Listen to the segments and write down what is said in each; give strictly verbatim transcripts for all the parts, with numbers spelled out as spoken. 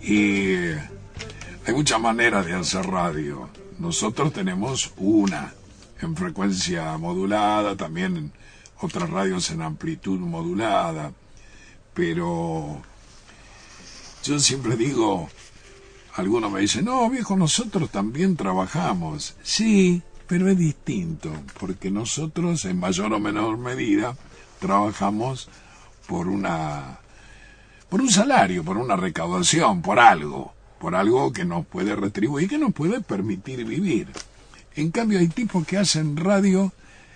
Y hay muchas maneras de hacer radio. Nosotros tenemos una en frecuencia modulada, también otras radios en amplitud modulada, pero yo siempre digo, algunos me dicen, no viejo, nosotros también trabajamos. Sí, pero es distinto, porque nosotros en mayor o menor medida trabajamos por una por un salario, por una recaudación, por algo, por algo que nos puede retribuir, que nos puede permitir vivir. En cambio hay tipos que hacen radio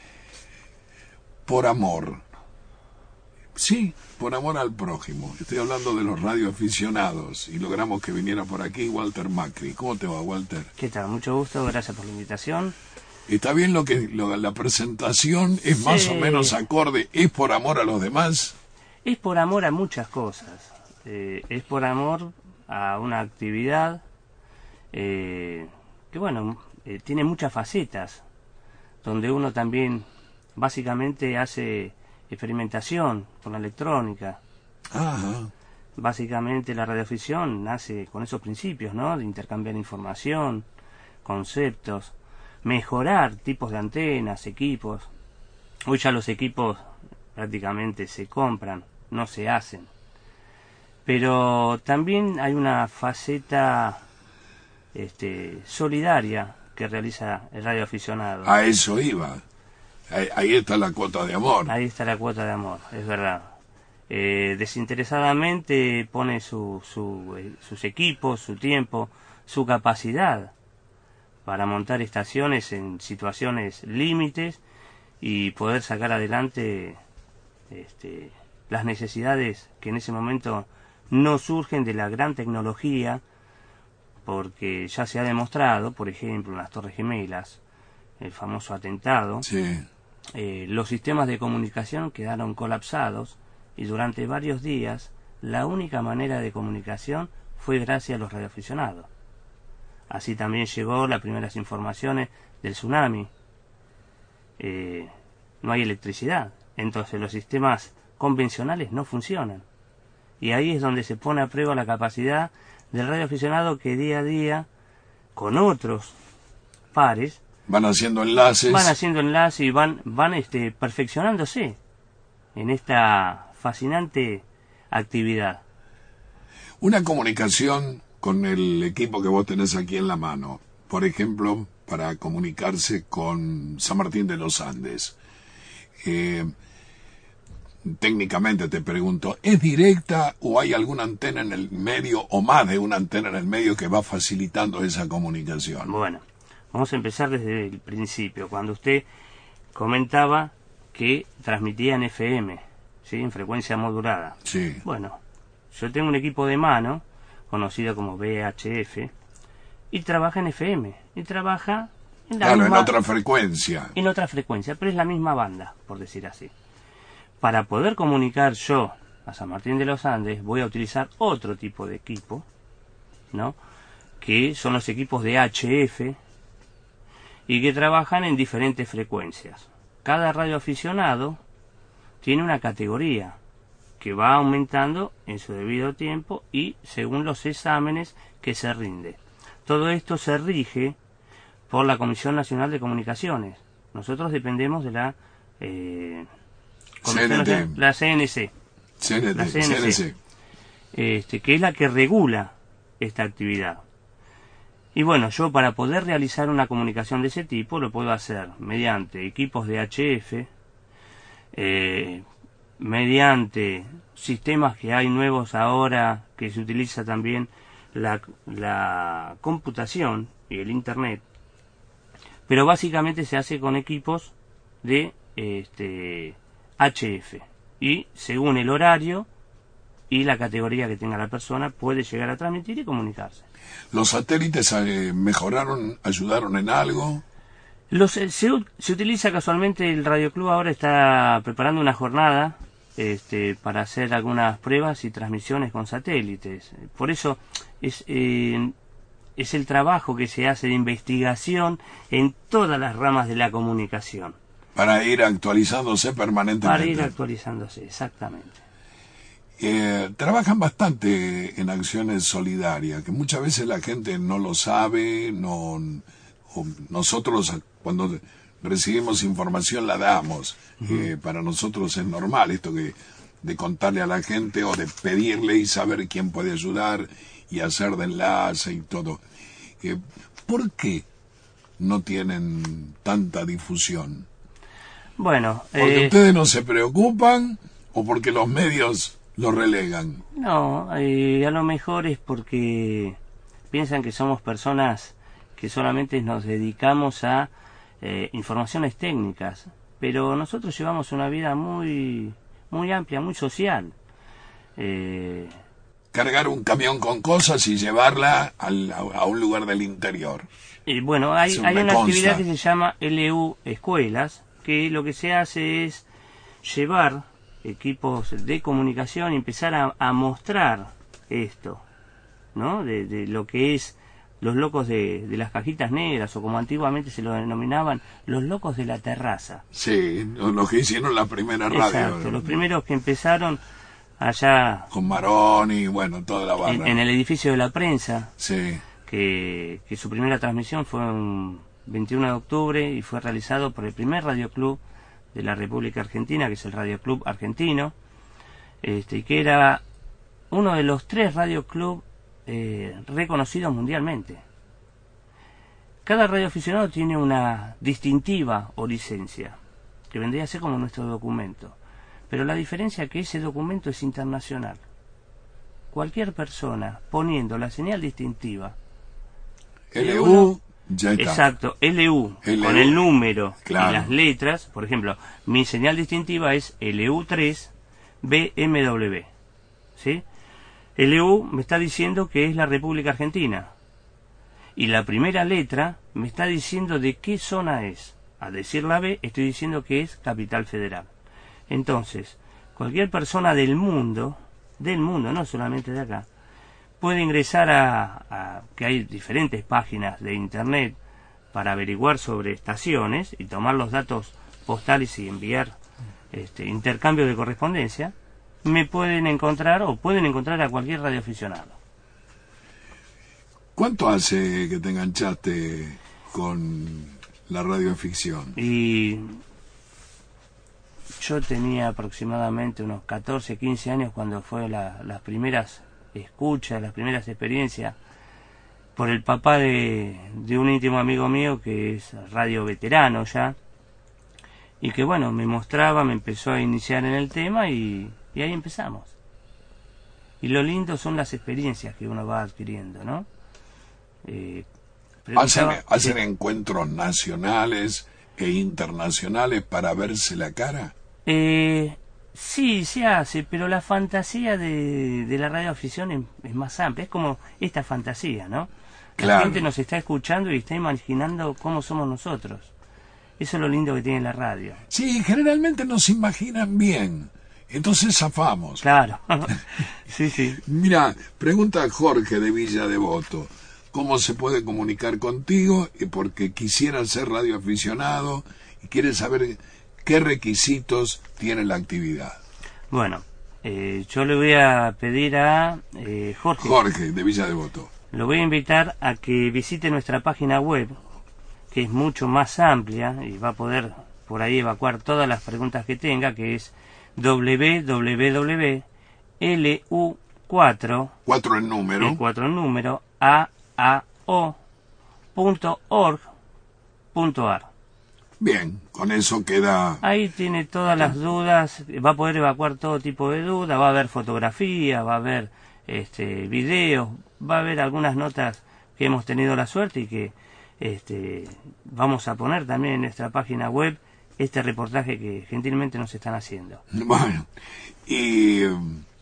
por amor. Sí, por amor al prójimo. Estoy hablando de los radioaficionados y logramos que viniera por aquí Walter Macri. ¿Cómo te va, Walter? ¿Qué tal? Mucho gusto, gracias por la invitación. ¿Está bien lo que lo, la presentación es más sí. o menos acorde? ¿Es por amor a los demás? Es por amor a muchas cosas. Eh, es por amor a una actividad eh, que, bueno, eh, tiene muchas facetas, donde uno también básicamente hace experimentación con la electrónica. Ajá. Básicamente la radioafición nace con esos principios, ¿no? De intercambiar información, conceptos, mejorar tipos de antenas, equipos. Hoy ya los equipos prácticamente se compran, no se hacen. Pero también hay una faceta este, solidaria que realiza el radioaficionado. A eso iba. Ahí, ahí está la cuota de amor. Ahí está la cuota de amor, es verdad. Eh, desinteresadamente pone su, su, eh, sus equipos, su tiempo, su capacidad para montar estaciones en situaciones límites y poder sacar adelante este, las necesidades que en ese momento no surgen de la gran tecnología, porque ya se ha demostrado, por ejemplo, en las Torres Gemelas, el famoso atentado, sí. eh, los sistemas de comunicación quedaron colapsados y durante varios días la única manera de comunicación fue gracias a los radioaficionados. Así también llegó las primeras informaciones del tsunami. Eh, no hay electricidad, entonces los sistemas convencionales no funcionan. Y ahí es donde se pone a prueba la capacidad del radioaficionado, que día a día, con otros pares, van haciendo enlaces. Van haciendo enlaces y van, van este, perfeccionándose en esta fascinante actividad. Una comunicación con el equipo que vos tenés aquí en la mano, por ejemplo, para comunicarse con San Martín de los Andes. Eh, técnicamente te pregunto, ¿es directa o hay alguna antena en el medio o más de una antena en el medio que va facilitando esa comunicación? Bueno, vamos a empezar desde el principio, cuando usted comentaba que transmitía en F M, ¿sí? En frecuencia modulada. Sí. Bueno, yo tengo un equipo de mano, conocido como V H F, y trabaja en F M, y trabaja en la claro, misma, en otra frecuencia. En otra frecuencia, pero es la misma banda, por decir así. Para poder comunicar yo a San Martín de los Andes, voy a utilizar otro tipo de equipo, ¿no? Que son los equipos de H F, y que trabajan en diferentes frecuencias. Cada radioaficionado tiene una categoría que va aumentando en su debido tiempo y según los exámenes que se rinde. Todo esto se rige por la Comisión Nacional de Comunicaciones. Nosotros dependemos de la eh, C N T. la C N C, C N T, la C N C, C N C. Este, que es la que regula esta actividad. Y bueno, yo para poder realizar una comunicación de ese tipo lo puedo hacer mediante equipos de H F, eh, mediante sistemas que hay nuevos ahora, que se utiliza también la, la computación y el internet, pero básicamente se hace con equipos de este, H F, y según el horario y la categoría que tenga la persona puede llegar a transmitir y comunicarse. ¿Los satélites eh, mejoraron, ayudaron en algo? Los, eh, se, se utiliza casualmente, el Radio Club ahora está preparando una jornada este, para hacer algunas pruebas y transmisiones con satélites. Por eso es, eh, es el trabajo que se hace de investigación en todas las ramas de la comunicación. Para ir actualizándose permanentemente. Para ir actualizándose, exactamente. eh, trabajan bastante en acciones solidarias, que muchas veces la gente no lo sabe, no, o nosotros cuando recibimos información la damos. Uh-huh. Eh, para nosotros es normal esto que de contarle a la gente o de pedirle y saber quién puede ayudar y hacer de enlace y todo. Eh, ¿Por qué no tienen tanta difusión? Bueno, ¿porque eh, ustedes no se preocupan o porque los medios lo relegan? No, eh, a lo mejor es porque piensan que somos personas que solamente nos dedicamos a eh, informaciones técnicas, pero nosotros llevamos una vida muy muy amplia, muy social. Eh, Cargar un camión con cosas y llevarla al, a, a un lugar del interior. Y bueno, hay, Eso hay me una consta. actividad que se llama L U Escuelas, que lo que se hace es llevar equipos de comunicación y empezar a, a mostrar esto, ¿no? De, de lo que es los locos de, de las cajitas negras, o como antiguamente se lo denominaban, los locos de la terraza. Sí, los que hicieron la primera radio. Exacto, los primeros que empezaron allá con Marón y bueno, toda la barra. En, en el edificio de la prensa, sí. que, que su primera transmisión fue un veintiuno de octubre y fue realizado por el primer radioclub de la República Argentina, que es el Radio Club Argentino, este, que era uno de los tres radioclubs eh, reconocidos mundialmente. Cada radioaficionado tiene una distintiva o licencia, que vendría a ser como nuestro documento, pero la diferencia es que ese documento es internacional. Cualquier persona poniendo la señal distintiva L U, ya está. Exacto, L U, L U con el número, claro. Y las letras. Por ejemplo, mi señal distintiva es L U tres B M W, ¿sí? L U me está diciendo que es la República Argentina, y la primera letra me está diciendo de qué zona es. Al decir la B, estoy diciendo que es Capital Federal. Entonces, cualquier persona del mundo, del mundo, no solamente de acá, puede ingresar a, a que hay diferentes páginas de internet para averiguar sobre estaciones y tomar los datos postales y enviar este intercambio de correspondencia. Me pueden encontrar o pueden encontrar a cualquier radioaficionado. ¿Cuánto hace que te enganchaste con la radioficción? Y yo tenía aproximadamente unos catorce, quince años cuando fue la, las primeras escuchas, las primeras experiencias, por el papá de, de un íntimo amigo mío que es radio veterano ya, y que bueno, me mostraba, me empezó a iniciar en el tema y, y ahí empezamos. Y lo lindo son las experiencias que uno va adquiriendo, ¿no? Eh, hacen preguntaba- hacen sí. encuentros nacionales e internacionales para verse la cara. Eh, sí, se hace, pero la fantasía de, de la radioafición es, es más amplia. Es como esta fantasía, ¿no? La Claro. gente nos está escuchando y está imaginando cómo somos nosotros. Eso es lo lindo que tiene la radio. Sí, generalmente nos imaginan bien, entonces zafamos. Claro. Sí, sí. Mira, pregunta Jorge de Villa Devoto, ¿cómo se puede comunicar contigo? Eh, Porque quisiera ser radioaficionado y quiere saber qué requisitos tiene la actividad. Bueno, eh, yo le voy a pedir a eh, Jorge, Jorge de Villa Devoto. lo voy a invitar a que visite nuestra página web, que es mucho más amplia y va a poder por ahí evacuar todas las preguntas que tenga, que es doble u doble u doble u punto L U cuatro, Cuatro en número. el cuatro en número, A A O punto org punto A R. Bien, con eso queda... Ahí tiene todas las dudas, va a poder evacuar todo tipo de dudas, va a haber fotografías, va a haber este, videos, va a haber algunas notas que hemos tenido la suerte y que este, vamos a poner también en nuestra página web este reportaje que gentilmente nos están haciendo. Bueno, y eh,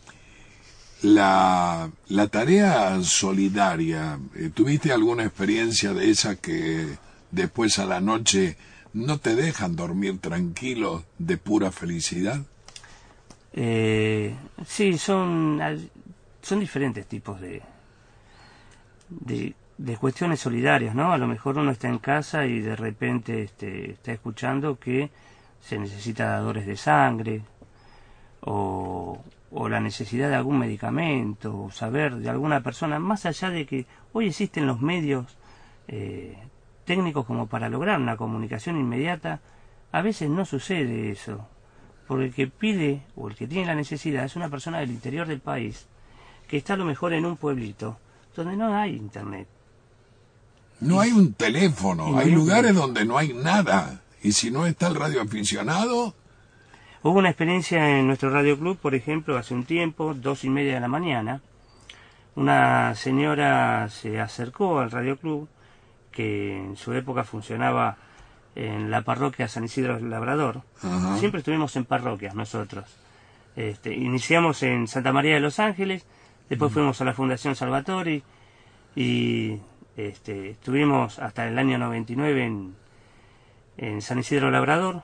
la, la tarea solidaria, eh, ¿tuviste alguna experiencia de esa que después a la noche no te dejan dormir tranquilo de pura felicidad? Eh, sí, son, son diferentes tipos de, de, de cuestiones solidarias, ¿no? A lo mejor uno está en casa y de repente este, está escuchando que se necesita dadores de sangre, o, o la necesidad de algún medicamento, o saber de alguna persona, más allá de que hoy existen los medios eh, técnicos como para lograr una comunicación inmediata, a veces no sucede eso, porque el que pide o el que tiene la necesidad es una persona del interior del país, que está a lo mejor en un pueblito, donde no hay internet. No hay un teléfono, no hay hay lugares teléfono. donde no hay nada. Y si no está el radioaficionado... Hubo una experiencia en nuestro radio club, por ejemplo, hace un tiempo, dos y media de la mañana, una señora se acercó al radio club, que en su época funcionaba en la parroquia San Isidro Labrador. Ajá. Siempre estuvimos en parroquias nosotros. Este, iniciamos en Santa María de los Ángeles, después mm. fuimos a la Fundación Salvatori y este, estuvimos hasta el año noventa y nueve en, en San Isidro Labrador.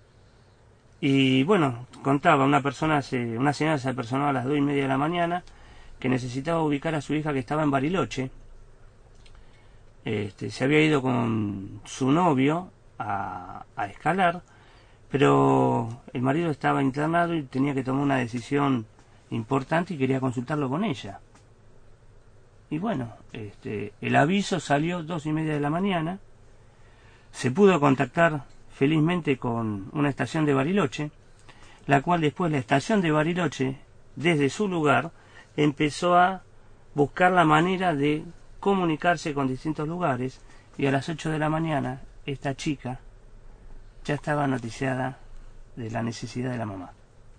Y bueno, contaba una persona, se, una señora se apersonó a las dos y media de la mañana que necesitaba ubicar a su hija que estaba en Bariloche. Este, se había ido con su novio a, a escalar, pero el marido estaba internado y tenía que tomar una decisión importante y quería consultarlo con ella. Y bueno, este, el aviso salió dos y media de la mañana, se pudo contactar felizmente con una estación de Bariloche, la cual después la estación de Bariloche, desde su lugar, empezó a buscar la manera de comunicarse con distintos lugares, y a las ocho de la mañana esta chica ya estaba noticiada de la necesidad de la mamá.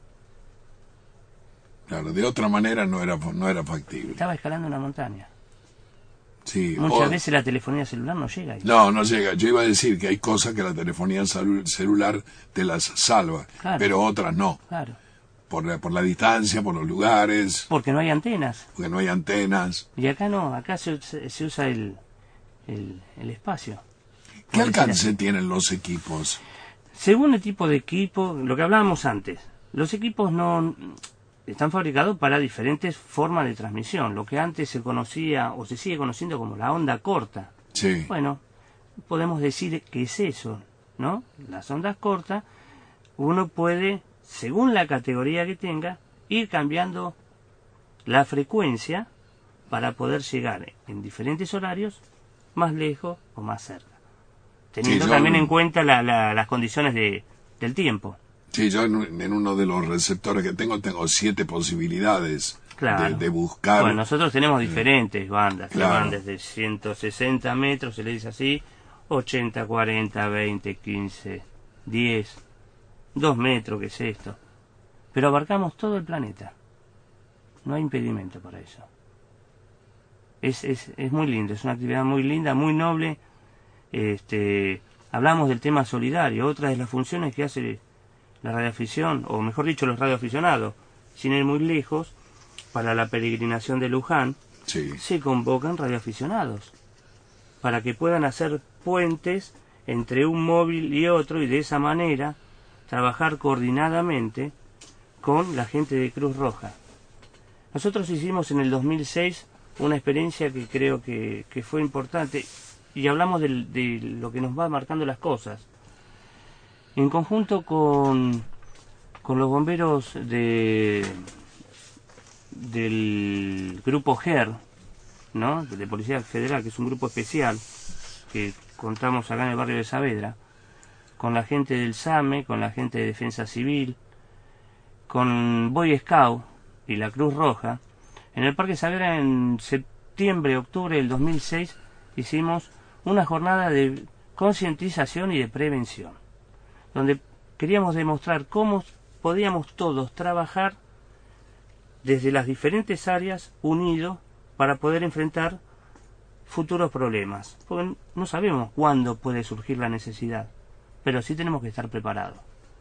Claro, de otra manera no era, no era factible. Estaba escalando una montaña. Sí, Muchas o... veces la telefonía celular no llega ahí. No, no llega. Yo iba a decir que hay cosas que la telefonía celular te las salva, claro, pero otras no. Claro. Por la, por la distancia, por los lugares. Porque no hay antenas. Porque no hay antenas. Y acá no, acá se, se usa el, el, el espacio. ¿Qué alcance tienen los equipos? Según el tipo de equipo, lo que hablábamos antes, los equipos no están fabricados para diferentes formas de transmisión. Lo que antes se conocía o se sigue conociendo como la onda corta. Sí. Bueno, podemos decir que es eso, ¿no? Las ondas cortas, uno puede, según la categoría que tenga, ir cambiando la frecuencia para poder llegar en diferentes horarios más lejos o más cerca, teniendo sí, yo, también en cuenta la, la, las condiciones de, del tiempo. Sí, yo en, en uno de los receptores que tengo tengo siete posibilidades, claro, de, de buscar. Bueno, nosotros tenemos diferentes eh, bandas, claro, que van desde ciento sesenta metros, se le dice así, ochenta, cuarenta, veinte, quince, diez, dos metros, ¿qué es esto? Pero abarcamos todo el planeta. No hay impedimento para eso. Es, es, es muy lindo, es una actividad muy linda, muy noble. Este, hablamos del tema solidario, otra de las funciones que hace la radioafición, o mejor dicho, los radioaficionados, sin ir muy lejos, para la peregrinación de Luján, sí, se convocan radioaficionados para que puedan hacer puentes entre un móvil y otro, y de esa manera trabajar coordinadamente con la gente de Cruz Roja. Nosotros hicimos en el dos mil seis una experiencia que creo que, que fue importante, y hablamos de, de lo que nos va marcando las cosas. En conjunto con, con los bomberos de del grupo G E R, ¿no?, de Policía Federal, que es un grupo especial que contamos acá en el barrio de Saavedra, con la gente del SAME, con la gente de Defensa Civil, con Boy Scout y la Cruz Roja. En el Parque Saavedra, en septiembre, octubre del dos mil seis, hicimos una jornada de concientización y de prevención, donde queríamos demostrar cómo podíamos todos trabajar desde las diferentes áreas unidos para poder enfrentar futuros problemas, porque no sabemos cuándo puede surgir la necesidad, pero sí tenemos que estar preparados.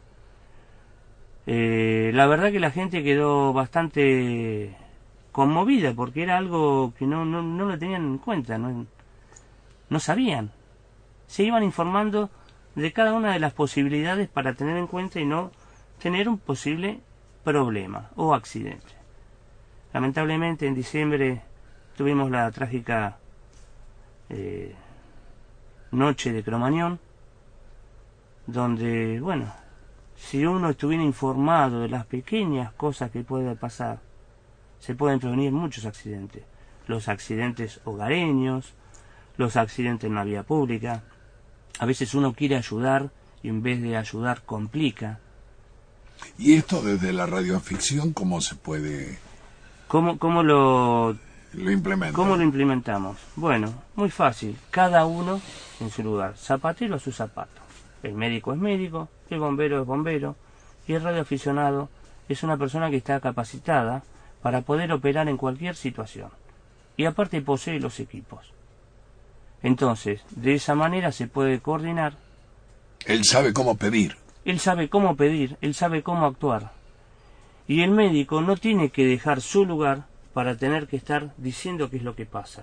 Eh, la verdad que la gente quedó bastante conmovida, porque era algo que no, no, no lo tenían en cuenta, no, no sabían. Se iban informando de cada una de las posibilidades para tener en cuenta y no tener un posible problema o accidente. Lamentablemente en diciembre tuvimos la trágica eh, noche de Cromañón, donde, bueno, si uno estuviera informado de las pequeñas cosas que pueden pasar, se pueden prevenir muchos accidentes. Los accidentes hogareños, los accidentes en la vía pública. A veces uno quiere ayudar y en vez de ayudar complica. ¿Y esto desde la radioaficción cómo se puede...? ¿Cómo, cómo lo, lo implementa? ¿Cómo lo implementamos? Bueno, muy fácil. Cada uno en su lugar. Zapatero a su zapato. El médico es médico, el bombero es bombero y el radioaficionado es una persona que está capacitada para poder operar en cualquier situación. Y aparte posee los equipos. Entonces, de esa manera se puede coordinar. Él sabe cómo pedir. Él sabe cómo pedir, él sabe cómo actuar. Y el médico no tiene que dejar su lugar para tener que estar diciendo qué es lo que pasa.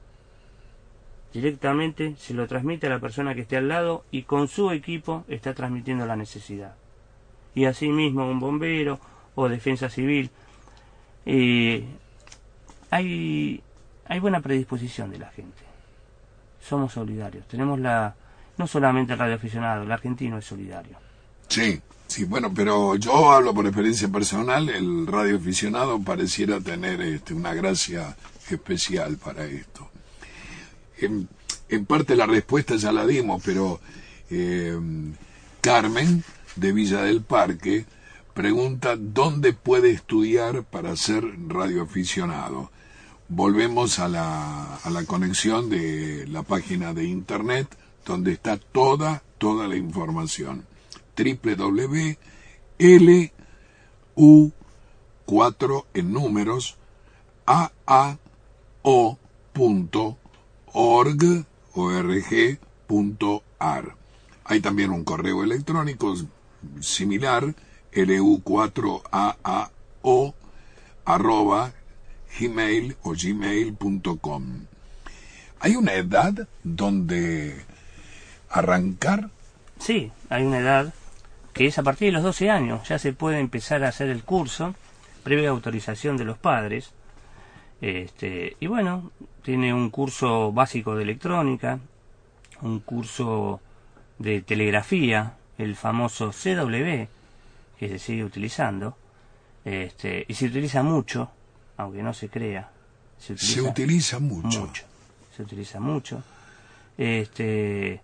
Directamente se lo transmite a la persona que esté al lado y con su equipo está transmitiendo la necesidad. Y asimismo un bombero o defensa civil. Eh, hay, hay buena predisposición de la gente. Somos solidarios. Tenemos la... No solamente el radioaficionado, el argentino es solidario. Sí, sí, bueno, pero yo hablo por experiencia personal, el radioaficionado pareciera tener este, una gracia especial para esto. En, en parte la respuesta ya la dimos, pero eh, Carmen, de Villa del Parque, pregunta dónde puede estudiar para ser radioaficionado. Volvemos a la, a la conexión de la página de internet, donde está toda, toda la información. doble u doble u doble u punto L U cuatro en números A A O punto org punto a r. Hay también un correo electrónico similar, L U cuatro A A O arroba gmail o gmail punto com. ¿Hay una edad donde arrancar? Sí, hay una edad que es a partir de los doce años. Ya se puede empezar a hacer el curso, previa autorización de los padres. Este, y bueno, tiene un curso básico de electrónica, un curso de telegrafía, el famoso C W, que se sigue utilizando, este, y se utiliza mucho, aunque no se crea. Se utiliza, se utiliza mucho. mucho. Se utiliza mucho. Este,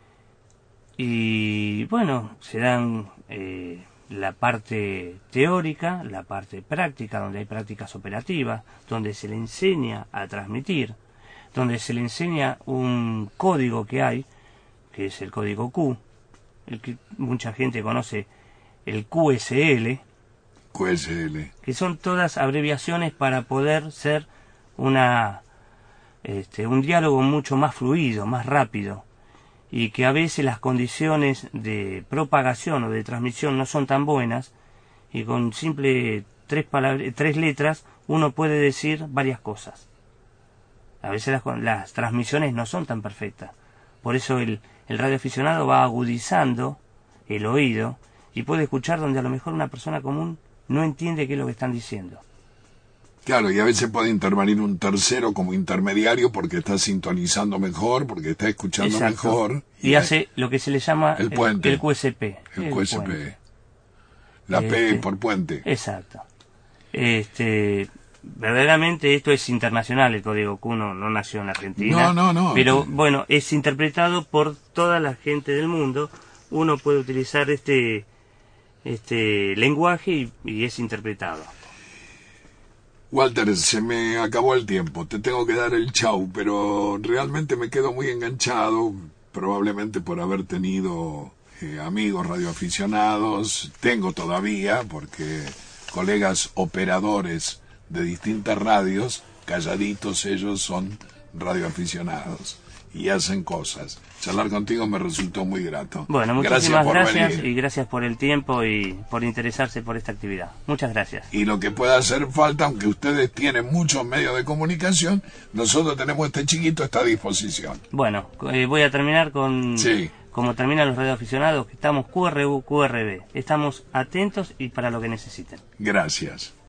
y bueno, se dan eh, la parte teórica, la parte práctica, donde hay prácticas operativas, donde se le enseña a transmitir, donde se le enseña un código que hay, que es el código Q, el que mucha gente conoce, el Q S L, Q S L, que son todas abreviaciones para poder ser una este, un diálogo mucho más fluido, más rápido, y que a veces las condiciones de propagación o de transmisión no son tan buenas, y con simple tres, palabras, tres letras uno puede decir varias cosas. A veces las, las transmisiones no son tan perfectas. Por eso el, el radioaficionado va agudizando el oído y puede escuchar donde a lo mejor una persona común no entiende qué es lo que están diciendo. Claro, y a veces puede intervenir un tercero como intermediario porque está sintonizando mejor, porque está escuchando Exacto. mejor. Y, y hace lo que se le llama el, puente, el, el Q S P. El, el Q S P. Puente. La este, P por puente. Exacto. Este, verdaderamente esto es internacional, el código Q no, no nació en Argentina. No, no, no. Pero bueno, es interpretado por toda la gente del mundo. Uno puede utilizar este, este lenguaje y, y es interpretado. Walter, se me acabó el tiempo, te tengo que dar el chau, pero realmente me quedo muy enganchado, probablemente por haber tenido eh, amigos radioaficionados, tengo todavía, porque colegas operadores de distintas radios, calladitos ellos son radioaficionados y hacen cosas. Charlar contigo me resultó muy grato. Bueno, muchísimas gracias, gracias y gracias por el tiempo y por interesarse por esta actividad. Muchas gracias. Y lo que pueda hacer falta, aunque ustedes tienen muchos medios de comunicación, nosotros tenemos este chiquito a esta disposición. Bueno, eh, voy a terminar con... Sí. Como terminan los radioaficionados, que estamos Q R U, Q R B. Estamos atentos y para lo que necesiten. Gracias.